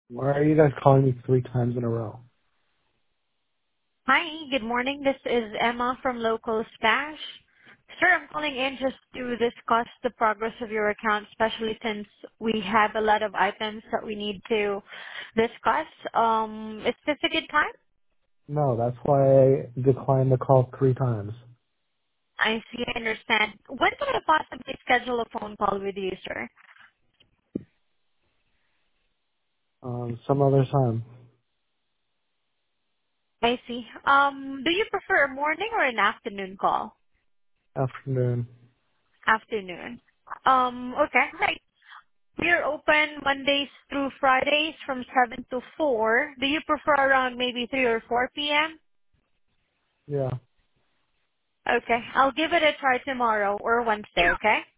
Why are you guys calling me 3 times in a row? Hi, good morning. This is Emma from Local Stash. Sir, I'm calling in just to discuss the progress of your account, especially since we have a lot of items that we need to discuss. Is this a good time? No, that's why I declined the call 3 times. I see, I understand. When can I possibly schedule a phone call with you, sir? Some other time. I see. Do you prefer a morning or an afternoon call? Afternoon. Afternoon. Okay, right. We're open Mondays through Fridays from 7 to 4. Do you prefer around maybe 3 or 4 p.m.? Yeah. Okay, I'll give it a try tomorrow or Wednesday, okay?